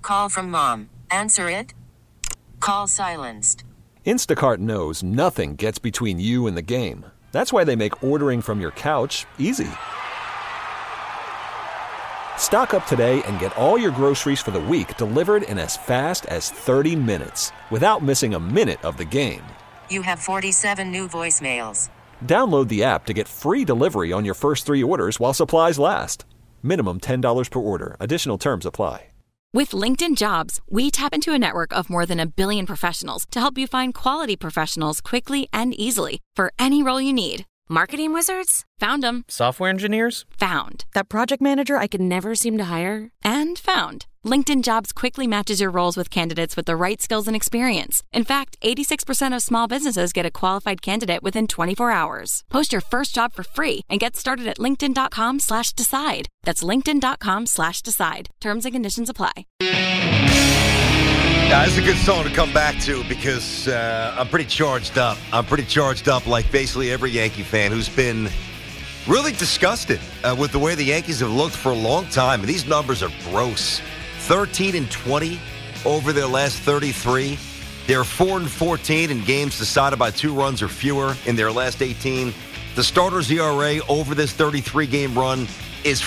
Call from mom. Answer it. Call silenced. Instacart knows nothing gets between you and the game. That's why they make ordering from your couch easy. Stock up today and get all your groceries for the week delivered in as fast as 30 minutes without missing a minute of the game. You have 47 new voicemails. Download the app to get free delivery on your first 3 orders while supplies last. Minimum $10 per order. Additional terms apply. With LinkedIn Jobs, we tap into a network of more than 1 billion professionals to help you find quality professionals quickly and easily for any role you need. Marketing wizards? Found them. Software engineers? Found. That project manager I could never seem to hire? And found. LinkedIn Jobs quickly matches your roles with candidates with the right skills and experience. In fact, 86% of small businesses get a qualified candidate within 24 hours. Post your first job for free and get started at linkedin.com/decide. That's linkedin.com/decide. Terms and conditions apply. Yeah, this is a good song to come back to because I'm pretty charged up. I'm pretty charged up like basically every Yankee fan who's been really disgusted with the way the Yankees have looked for a long time. And these numbers are gross. 13-20 over their last 33. They're 4-14 in games decided by 2 runs or fewer in their last 18. The starters' ERA over this 33-game run is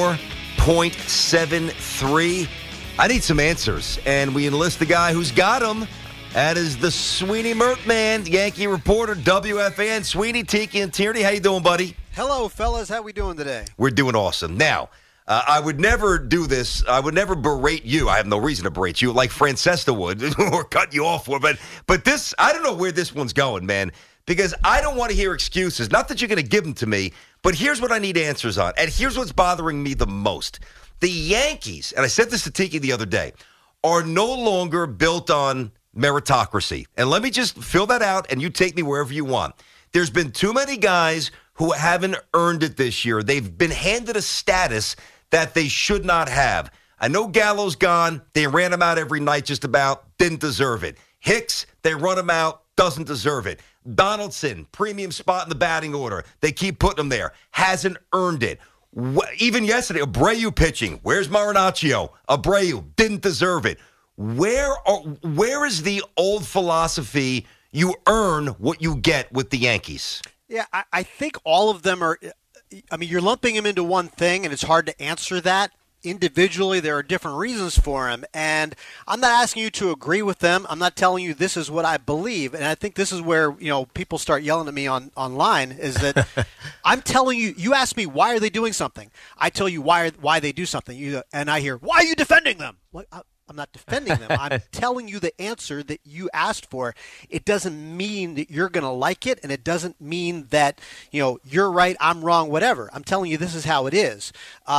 4.73. I need some answers, and we enlist the guy who's got them. That is the Sweeney Mertman, Yankee reporter, WFAN. Sweeney, Tiki, and Tierney, how you doing, buddy? Hello, fellas. How we doing today? We're doing awesome. Now, I would never do this. I would never berate you. I have no reason to berate you like Francesca would or cut you off for. But this, I don't know where this one's going, man, because I don't want to hear excuses. Not that you're going to give them to me, but here's what I need answers on, and here's what's bothering me the most. The Yankees, and I said this to Tiki the other day, are no longer built on meritocracy. And let me just fill that out, and you take me wherever you want. There's been too many guys who haven't earned it this year. They've been handed a status that they should not have. I know Gallo's gone. They ran him out every night just about. Didn't deserve it. Hicks, they run him out. Doesn't deserve it. Donaldson, premium spot in the batting order. They keep putting him there. Hasn't earned it. Even yesterday, Abreu pitching. Where's Marinaccio? Abreu didn't deserve it. Where is the old philosophy? You earn what you get with the Yankees. Yeah, I think all of them are. I mean, you're lumping them into one thing, and it's hard to answer that. Individually, there are different reasons for them, and I'm not asking you to agree with them. I'm not telling you this is what I believe, and I think this is where people start yelling at me online. Is that I'm telling you? You ask me why are they doing something? I tell you why they do something, and I hear why are you defending them? I'm not defending them. I'm telling you the answer that you asked for. It doesn't mean that you're going to like it, and it doesn't mean that you're right, I'm wrong, whatever. I'm telling you this is how it is.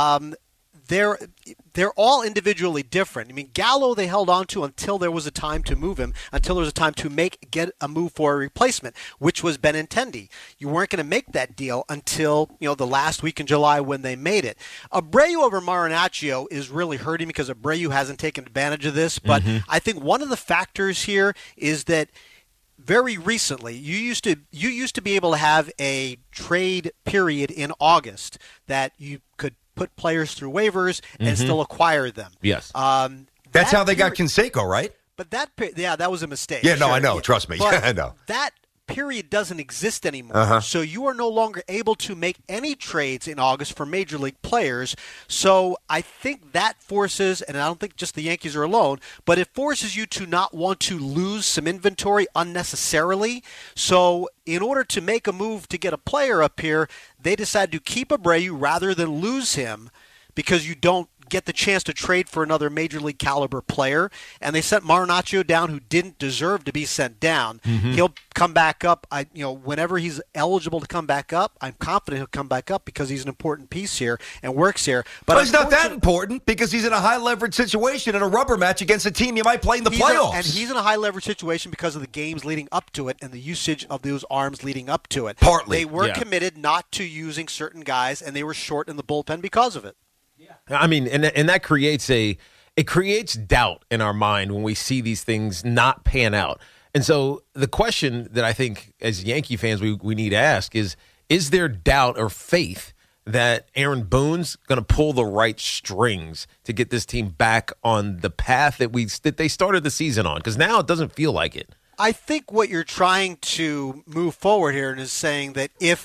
They're all individually different. I mean, Gallo they held on to until there was a time to move him, until there was a time to get a move for a replacement, which was Benintendi. You weren't going to make that deal until the last week in July when they made it. Abreu over Marinaccio is really hurting because Abreu hasn't taken advantage of this. But I think one of the factors here is that very recently, you used to be able to have a trade period in August that you could put players through waivers and still acquire them. Yes. That's how they got Canseco, right? But that was a mistake. Yeah, no, sure. I know. Trust me. But I know. That period doesn't exist anymore. So you are no longer able to make any trades in August for major league players. So I think that forces, and I don't think just the Yankees are alone, but it forces you to not want to lose some inventory unnecessarily. So in order to make a move to get a player up here, they decided to keep Abreu rather than lose him because you don't get the chance to trade for another major league caliber player, and they sent Marinaccio down, who didn't deserve to be sent down. He'll come back up. Whenever he's eligible to come back up, I'm confident he'll come back up because he's an important piece here and works here. But he's not that important because he's in a high leverage situation in a rubber match against a team you might play in the playoffs. And he's in a high leverage situation because of the games leading up to it and the usage of those arms leading up to it. Partly, they were committed not to using certain guys, and they were short in the bullpen because of it. I mean, and that creates doubt in our mind when we see these things not pan out. And so the question that I think as Yankee fans we need to ask is there doubt or faith that Aaron Boone's going to pull the right strings to get this team back on the path that they started the season on? Because now it doesn't feel like it. I think what you're trying to move forward here is saying that if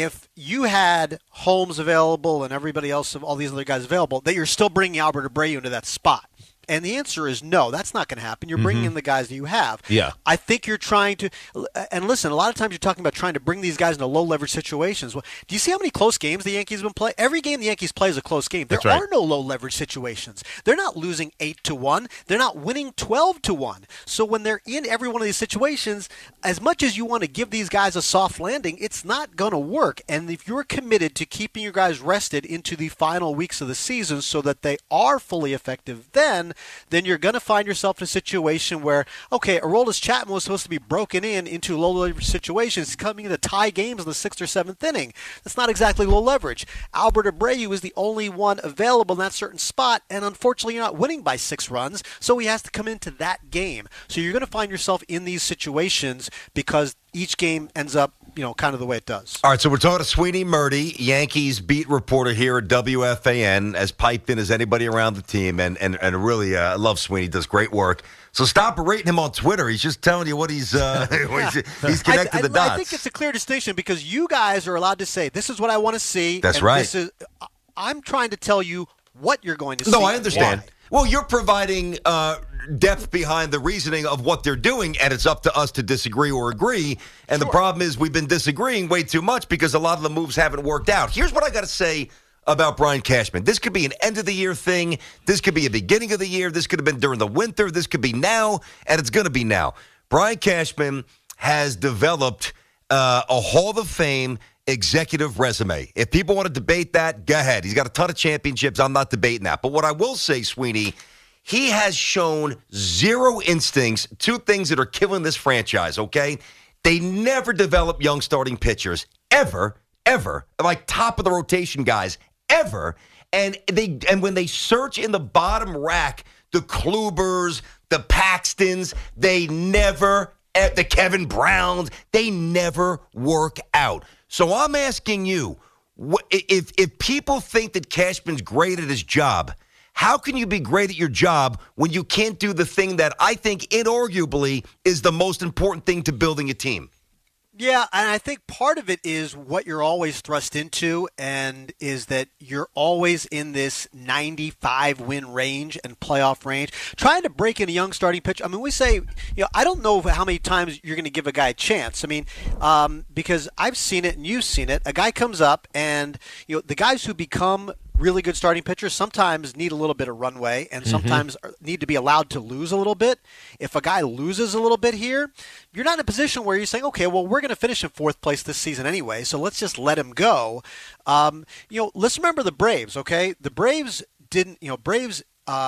you had Holmes available and everybody else, all these other guys available, that you're still bringing Albert Abreu into that spot. And the answer is no, that's not going to happen. You're bringing in the guys that you have. Yeah. I think you're trying to – and listen, a lot of times you're talking about trying to bring these guys into low-leverage situations. Well, do you see how many close games the Yankees have been playing? Every game the Yankees play is a close game. There are no low-leverage situations. They're not losing 8-1. They're not winning 12-1. So when they're in every one of these situations, as much as you want to give these guys a soft landing, it's not going to work. And if you're committed to keeping your guys rested into the final weeks of the season so that they are fully effective then you're going to find yourself in a situation where, okay, Aroldis Chapman was supposed to be broken into low leverage situations, coming in to tie games in the 6th or 7th inning. That's not exactly low leverage. Albert Abreu is the only one available in that certain spot, and unfortunately you're not winning by 6 runs, so he has to come into that game. So you're going to find yourself in these situations because each game ends up, kind of the way it does. All right, so we're talking to Sweeny Murti, Yankees beat reporter here at WFAN, as piped in as anybody around the team, and really, I love Sweeny, does great work. So stop berating him on Twitter. He's just telling you what he's connected the dots. I think it's a clear distinction because you guys are allowed to say, this is what I want to see. That's right. I'm trying to tell you what you're going to see. No, I understand. Why. Well, you're providing depth behind the reasoning of what they're doing, and it's up to us to disagree or agree. And the problem is we've been disagreeing way too much because a lot of the moves haven't worked out. Here's what I got to say about Brian Cashman. This could be an end-of-the-year thing. This could be a beginning of the year. This could have been during the winter. This could be now, and it's going to be now. Brian Cashman has developed a Hall of Fame executive resume. If people want to debate that, go ahead. He's got a ton of championships. I'm not debating that. But what I will say, Sweeny, he has shown zero instincts, 2 things that are killing this franchise, okay? They never develop young starting pitchers, ever, like top of the rotation guys, ever. And when they search in the bottom rack, the Klubers, the Paxtons, they never, the Kevin Browns, they never work out. So I'm asking you, if people think that Cashman's great at his job, how can you be great at your job when you can't do the thing that I think inarguably is the most important thing to building a team? Yeah, and I think part of it is what you're always thrust into, and is that you're always in this 95-win range and playoff range, trying to break in a young starting pitcher. I mean, we say, I don't know how many times you're going to give a guy a chance. I mean, because I've seen it and you've seen it. A guy comes up, and the guys who become really good starting pitchers sometimes need a little bit of runway and sometimes need to be allowed to lose a little bit. If a guy loses a little bit here, you're not in a position where you're saying, okay, well, we're going to finish in 4th place this season anyway, so let's just let him go. Let's remember the Braves, okay? The Braves didn't, Braves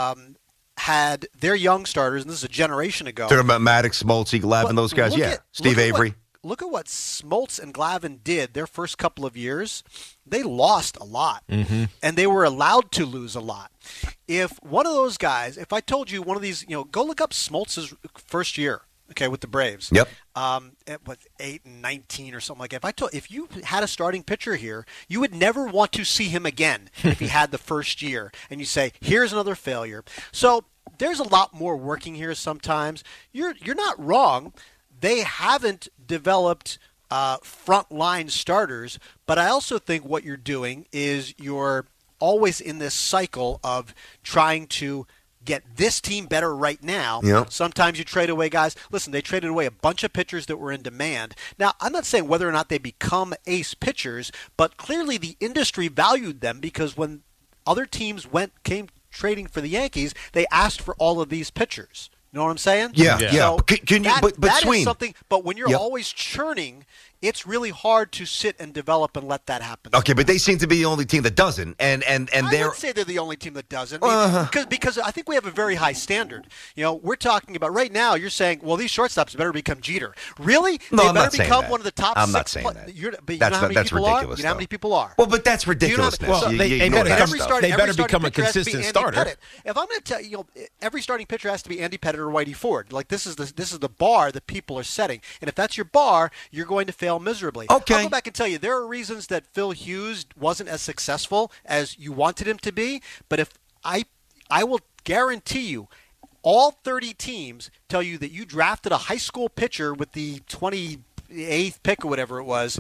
had their young starters, and this is a generation ago. Talking about Maddox, Smoltz, Glavine, those guys, Steve Avery. Look at what Smoltz and Glavine did their first couple of years. They lost a lot, and they were allowed to lose a lot. If one of those guys, if I told you one of these, go look up Smoltz's first year, okay, with the Braves. Yep. It was 8-19 or something like that. If you had a starting pitcher here, you would never want to see him again if he had the first year. And you say, here's another failure. So there's a lot more working here sometimes. You're not wrong. They haven't developed frontline starters, but I also think what you're doing is you're always in this cycle of trying to get this team better right now. Yep. Sometimes you trade away guys. Listen, they traded away a bunch of pitchers that were in demand. Now, I'm not saying whether or not they become ace pitchers, but clearly the industry valued them because when other teams came trading for the Yankees, they asked for all of these pitchers. You know what I'm saying? Yeah. So can you? But that Sween, is something. But when you're always churning, it's really hard to sit and develop and let that happen. Okay, but they seem to be the only team that doesn't, and I would say they're the only team that doesn't, because I think we have a very high standard. We're talking about right now. You're saying, well, these shortstops better become Jeter. Really? No, they I'm better not saying become that. one of the top. I'm 6 not saying that. But you know that's how many people ridiculous. Are? You know how many people are? Well, but that's ridiculousness. Well, they better become a pitcher has to be consistent Andy starter. Pettitte. If I'm going to tell you, every starting pitcher has to be Andy Pettitte or Whitey Ford. Like this is the bar that people are setting, and if that's your bar, you're going to fail fail miserably. Okay. I'll go back and tell you, there are reasons that Phil Hughes wasn't as successful as you wanted him to be, but if I will guarantee you, all 30 teams tell you that you drafted a high school pitcher with the 28th pick or whatever it was,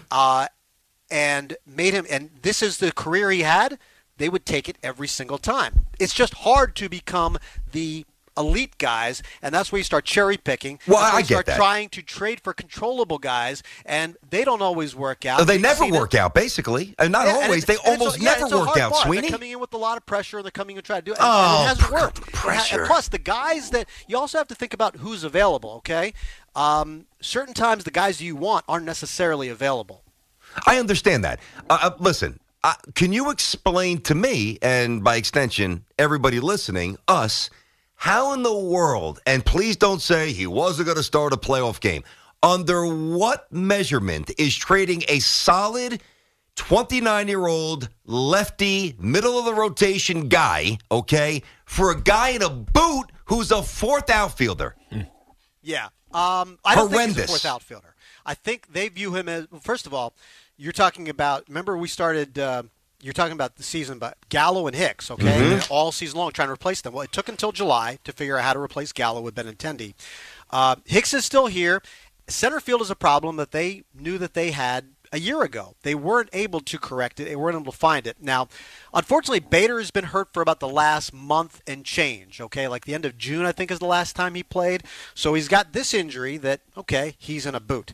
and made him, and this is the career he had, they would take it every single time. It's just hard to become the elite guys, and that's where you start cherry picking. Well, that's where I you start get that. trying to trade for controllable guys, and they don't always work out. They We've never seen work out, basically. And not Yeah, and always. They almost never it's a work hard out, part. Sweeney. They're coming in with a lot of pressure, and they're coming and trying to do it. Oh, And it hasn't worked. pressure. And plus, the guys that you also have to think about who's available. Okay, certain times the guys you want aren't necessarily available. I understand that. Listen, can you explain to me, and by extension, everybody listening, us, how in the world, and please don't say he wasn't going to start a playoff game, under what measurement is trading a solid 29-year-old lefty, middle-of-the-rotation guy, okay, for a guy in a boot who's a fourth outfielder? Yeah. I don't think he's a Horrendous. fourth outfielder. I think they view him as, well, first of all, you're talking about, remember we started, you're talking about the season, but Gallo and Hicks, okay, and all season long trying to replace them. Well, it took until July to figure out how to replace Gallo with Benintendi. Hicks is still here. Center field is a problem that they knew that they had a year ago. They weren't able to correct it. They weren't able to find it. Now, unfortunately, Bader has been hurt for about the last month and change, okay? Like the end of June, I think, is the last time he played. So he's got this injury that, okay, he's in a boot.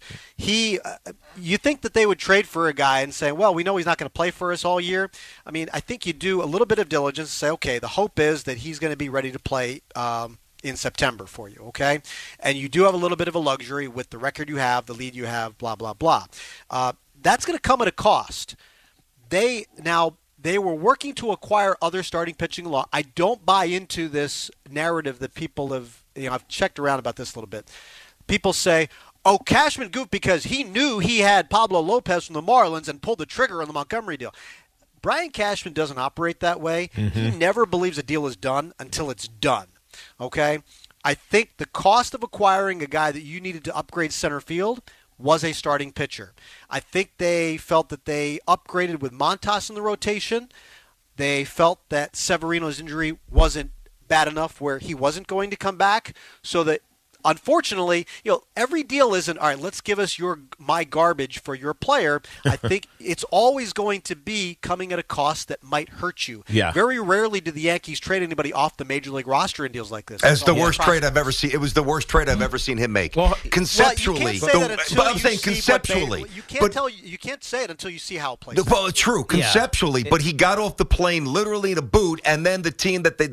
You think that they would trade for a guy and say, well, we know he's not going to play for us all year. I mean, I think you do a little bit of diligence and say, okay, the hope is that he's going to be ready to play in September for you, okay? And you do have a little bit of a luxury with the record you have, the lead you have, blah, blah, blah. That's going to come at a cost. They were working to acquire other starting pitching along. I don't buy into this narrative that people have, I've checked around about this a little bit. People say, oh, Cashman goofed because he knew he had Pablo Lopez from the Marlins and pulled the trigger on the Montgomery deal. Brian Cashman doesn't operate that way. He never believes a deal is done until it's done, okay? I think the cost of acquiring a guy that you needed to upgrade center field was a starting pitcher. I think they felt that they upgraded with Montas in the rotation. They felt that Severino's injury wasn't bad enough where he wasn't going to come back, so that unfortunately, every deal isn't, all right, let's give us my garbage for your player. I think it's always going to be coming at a cost that might hurt you. Yeah. Very rarely do the Yankees trade anybody off the major league roster in deals like this. As the worst trade I've ever seen. It was the worst trade I've ever seen him make. Well, conceptually. Well, you can't say that until but I'm you saying see conceptually. You can't say it until you see how it plays out. Well, true, conceptually, but he got off the plane literally in a boot, and then the team that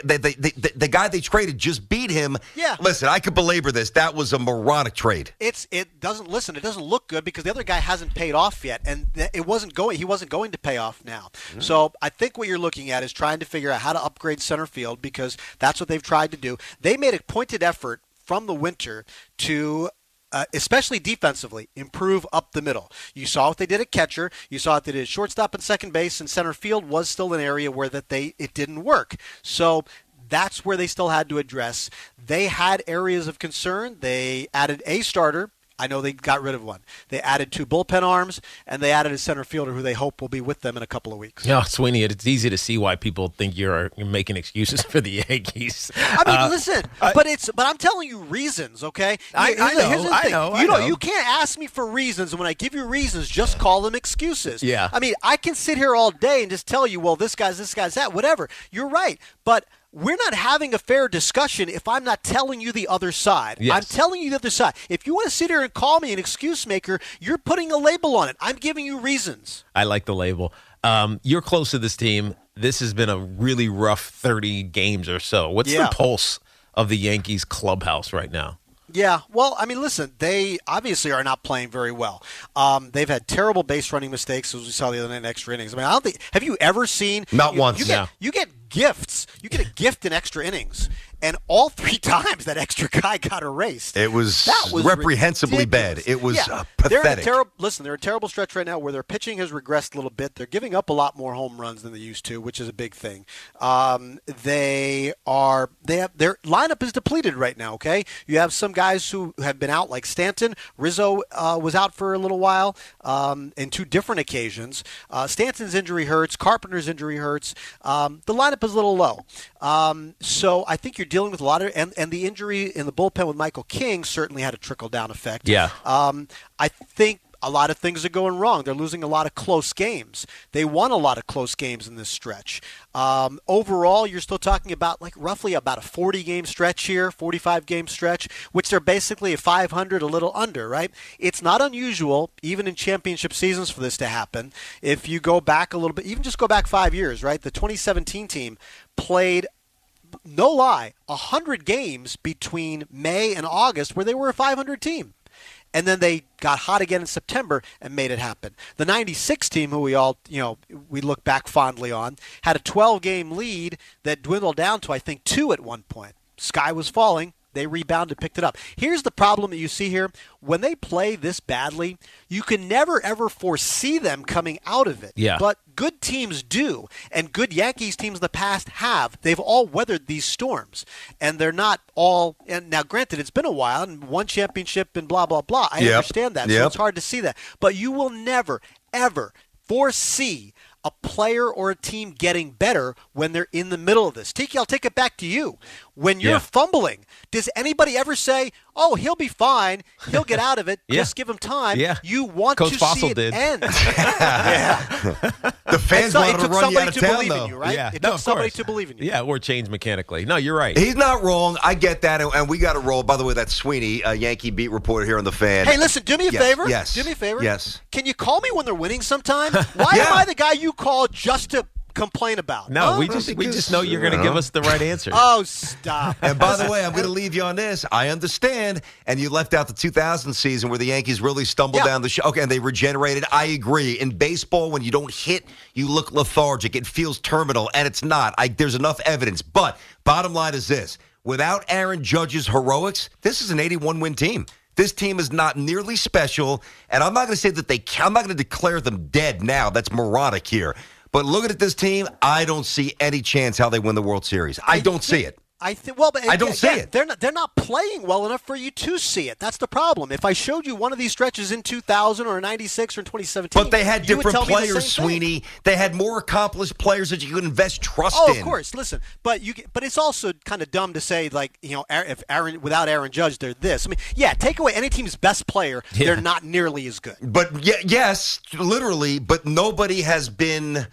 the guy they traded just beat him. Yeah. Listen, I could belabor this. That was a moronic trade. It doesn't look good because the other guy hasn't paid off yet, and he wasn't going to pay off now. So I think what you're looking at is trying to figure out how to upgrade center field, because that's what they've tried to do. They made a pointed effort from the winter to especially defensively, improve up the middle. You saw what they did at catcher. You saw what they did at shortstop and second base, and center field was still an area where it didn't work. So that's where they still had to address. They had areas of concern. They added a starter. I know they got rid of one. They added 2 bullpen arms, and they added a center fielder who they hope will be with them in a couple of weeks. Yeah, Sweeney, it's easy to see why people think you're making excuses for the Yankees. I mean, listen, but I'm telling you reasons, okay? I know. You can't ask me for reasons, and when I give you reasons, just call them excuses. Yeah. I mean, I can sit here all day and just tell you, well, this guy's that, whatever. You're right, but we're not having a fair discussion if I'm not telling you the other side. Yes. I'm telling you the other side. If you want to sit here and call me an excuse maker, you're putting a label on it. I'm giving you reasons. I like the label. You're close to this team. This has been a really rough 30 games or so. What's the pulse of the Yankees clubhouse right now? Yeah, well, I mean, listen, they obviously are not playing very well. They've had terrible base running mistakes, as we saw the other night in extra innings. I mean, I don't think. Have you ever seen? Not once. You get gifts. You get a gift in extra innings, And all 3 times that extra guy got erased. It was reprehensibly ridiculous. bad. It was They're pathetic. in a terrible stretch right now where their pitching has regressed a little bit. They're giving up a lot more home runs than they used to, which is a big thing. Their lineup is depleted right now, okay? You have some guys who have been out, like Stanton. Rizzo was out for a little while in 2 different occasions. Stanton's injury hurts. Carpenter's injury hurts. The lineup is a little low. So I think you're dealing with a lot of, and the injury in the bullpen with Michael King certainly had a trickle-down effect. Yeah. I think a lot of things are going wrong. They're losing a lot of close games. They won a lot of close games in this stretch. Overall, you're still talking about roughly about a 40-game stretch here, 45-game stretch, which they're basically a 500, a little under, right? It's not unusual, even in championship seasons, for this to happen. If you go back a little bit, even just go back 5 years, right? The 2017 team played, no lie, 100 games between May and August where they were a 500 team. And then they got hot again in September and made it happen. The 96 team, who we all, we look back fondly on, had a 12-game lead that dwindled down to, I think, 2 at one point. Sky was falling. They rebounded, picked it up. Here's the problem that you see here. When they play this badly, you can never, ever foresee them coming out of it. Yeah. But good teams do, and good Yankees teams in the past have. They've all weathered these storms, and they're not all – and now, granted, it's been a while, and one championship and blah, blah, blah. I understand that, so it's hard to see that. But you will never, ever foresee a player or a team getting better when they're in the middle of this. Tiki, I'll take it back to you. When you're fumbling, does anybody ever say, oh, he'll be fine, he'll get out of it, just give him time? Yeah. You want Coach to Fossil see it did. end. The fans wanted to run you out of town, believe though. in you, right? Yeah. It No, took of somebody course. to believe in you. Yeah, or change mechanically. No, you're right. He's not wrong. I get that, and we got to roll. By the way, that's Sweeney, a Yankee beat reporter here on The Fan. Hey, listen, do me a favor. Yes. Do me a favor. Yes. Can you call me when they're winning sometime? Why am I the guy you call just to complain about? No, Huh? we just know you're going to give us the right answer. Oh, stop. And by the way, I'm going to leave you on this. I understand, and you left out the 2000 season where the Yankees really stumbled down the show. Okay, and they regenerated. I agree. In baseball, when you don't hit, you look lethargic. It feels terminal, and it's not. There's enough evidence. But bottom line is this. Without Aaron Judge's heroics, this is an 81-win team. This team is not nearly special, and I'm not going to say that I'm not going to declare them dead now. That's moronic here. But looking at this team, I don't see any chance how they win the World Series. I don't see it. I don't see it. They're not playing well enough for you to see it. That's the problem. If I showed you one of these stretches in 2000 or 96 or in 2017, but they had different players, Sweeney. They had more accomplished players that you could invest trust in. Oh, of course. Listen, but it's also kind of dumb to say if without Aaron Judge, they're this. I mean, take away any team's best player, they're not nearly as good. But yes, literally. But nobody has been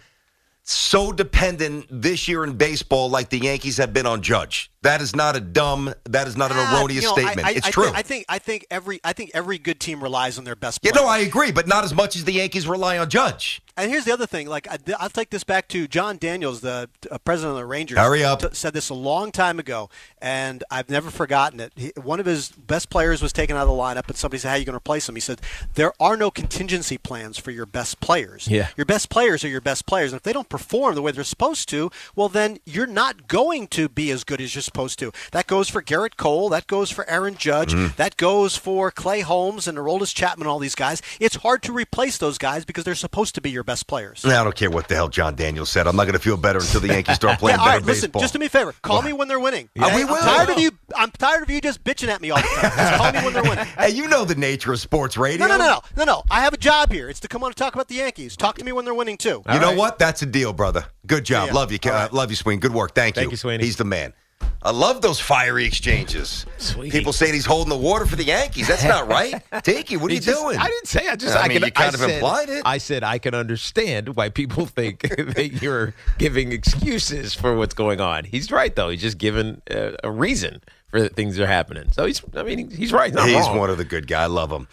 so dependent this year in baseball like the Yankees have been on Judge. That is not an erroneous statement. It's true. I think every good team relies on their best player. I agree, but not as much as the Yankees rely on Judge. And here's the other thing. I'll take this back to John Daniels, the president of the Rangers. Hurry up. Said this a long time ago, and I've never forgotten it. One of his best players was taken out of the lineup, and somebody said, how are you going to replace him? He said, there are no contingency plans for your best players. Yeah. Your best players are your best players. And if they don't perform the way they're supposed to, well, then you're not going to be as good as you're supposed to. That goes for Garrett Cole. That goes for Aaron Judge. That goes for Clay Holmes and Aroldis Chapman, all these guys. It's hard to replace those guys because they're supposed to be your best players. I don't care what the hell John Daniels said. I'm not going to feel better until the Yankees start playing all better right, listen, baseball. just do me a favor. Call me when they're winning. Yeah. We will. I'm tired of you just bitching at me all the time. Just call me when they're winning. Hey, you know the nature of sports radio. No. I have a job here. It's to come on and talk about the Yankees. Talk to me when they're winning, too. You know what? That's a deal, brother. Good job. Yeah. Love you. Right. Love you, Sweeney. Good work. Thank you, Sweeney. He's the man. I love those fiery exchanges. Sweet. People saying he's holding the water for the Yankees. That's not right. Tiki, what are you doing? I didn't say. You kind of implied it. I said I can understand why people think that you're giving excuses for what's going on. He's right, though. He's just giving a reason for things that are happening. So he's right. Not he's wrong. one of the good guys. I love him.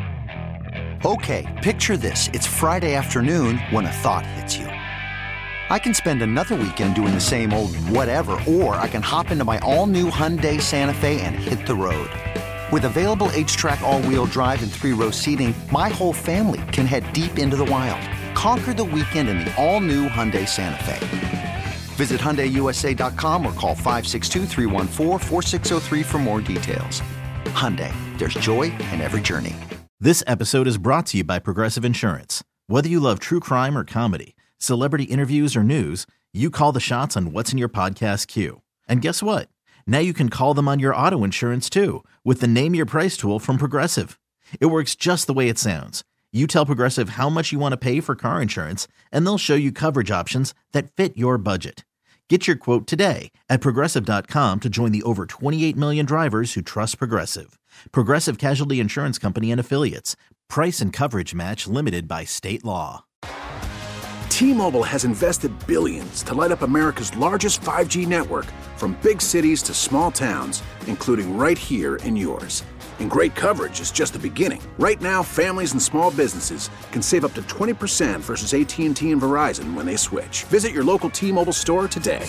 Okay, picture this. It's Friday afternoon when a thought hits you. I can spend another weekend doing the same old whatever, or I can hop into my all-new Hyundai Santa Fe and hit the road. With available H-Track all-wheel drive and 3-row seating, my whole family can head deep into the wild. Conquer the weekend in the all-new Hyundai Santa Fe. Visit HyundaiUSA.com or call 562-314-4603 for more details. Hyundai, there's joy in every journey. This episode is brought to you by Progressive Insurance. Whether you love true crime or comedy, celebrity interviews or news, you call the shots on what's in your podcast queue. And guess what? Now you can call them on your auto insurance too with the Name Your Price tool from Progressive. It works just the way it sounds. You tell Progressive how much you want to pay for car insurance, and they'll show you coverage options that fit your budget. Get your quote today at Progressive.com to join the over 28 million drivers who trust Progressive. Progressive Casualty Insurance Company and Affiliates. Price and coverage match limited by state law. T-Mobile has invested billions to light up America's largest 5G network, from big cities to small towns, including right here in yours. And great coverage is just the beginning. Right now, families and small businesses can save up to 20% versus AT&T and Verizon when they switch. Visit your local T-Mobile store today.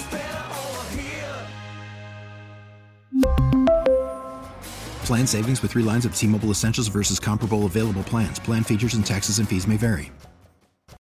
Plan savings with 3 lines of T-Mobile Essentials versus comparable available plans. Plan features and taxes and fees may vary.